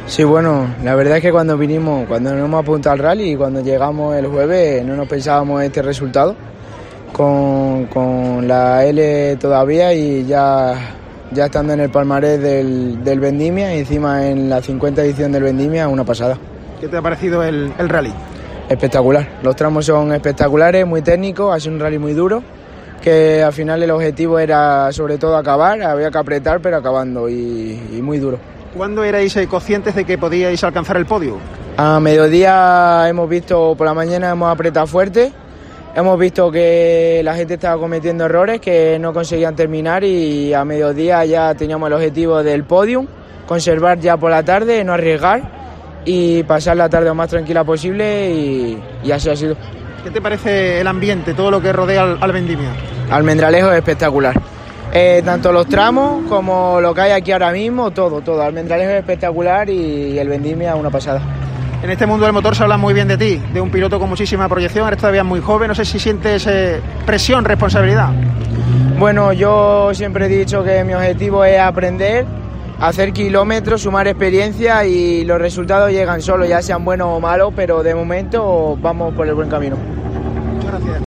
Sí, bueno, la verdad es que cuando nos hemos apuntado al rally y cuando llegamos el jueves no nos pensábamos este resultado con la L todavía y ya estando en el palmarés del Vendimia y encima en la 50 edición del Vendimia, una pasada. ¿Qué te ha parecido el rally? Espectacular, los tramos son espectaculares, muy técnicos, ha sido un rally muy duro, que al final el objetivo era sobre todo acabar, había que apretar pero acabando y muy duro. ¿Cuándo erais conscientes de que podíais alcanzar el podio? A mediodía hemos visto, por la mañana hemos apretado fuerte, hemos visto que la gente estaba cometiendo errores, que no conseguían terminar y a mediodía ya teníamos el objetivo del podium, conservar ya por la tarde, no arriesgar y pasar la tarde lo más tranquila posible y así ha sido. ¿Qué te parece el ambiente, todo lo que rodea al Vendimia? Almendralejo es espectacular. Tanto los tramos como lo que hay aquí ahora mismo, todo. Almendralejo es espectacular y el Vendimia una pasada. En este mundo del motor se habla muy bien de ti, de un piloto con muchísima proyección, eres todavía muy joven, no sé si sientes presión, responsabilidad. Bueno, yo siempre he dicho que mi objetivo es aprender, hacer kilómetros, sumar experiencia y los resultados llegan solos, ya sean buenos o malos, pero de momento vamos por el buen camino. Muchas gracias.